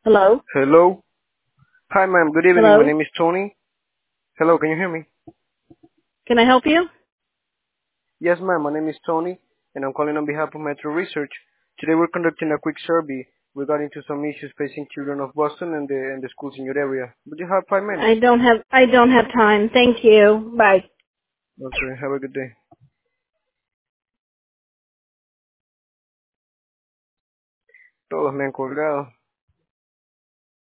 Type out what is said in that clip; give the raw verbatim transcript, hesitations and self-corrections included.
Hello? Hello. Hi, ma'am. Good evening. My Hello? name is Tony. Hello, can you hear me? Can I help you? Yes, ma'am. My name is Tony, and I'm calling on behalf of Metro Research. Today, we're conducting a quick survey regarding to some issues facing children of Boston and the and the schools in your area. Would you have five minutes? I don't have I don't have time. Thank you. Bye. Okay. Have a good day. Todos me han colgado.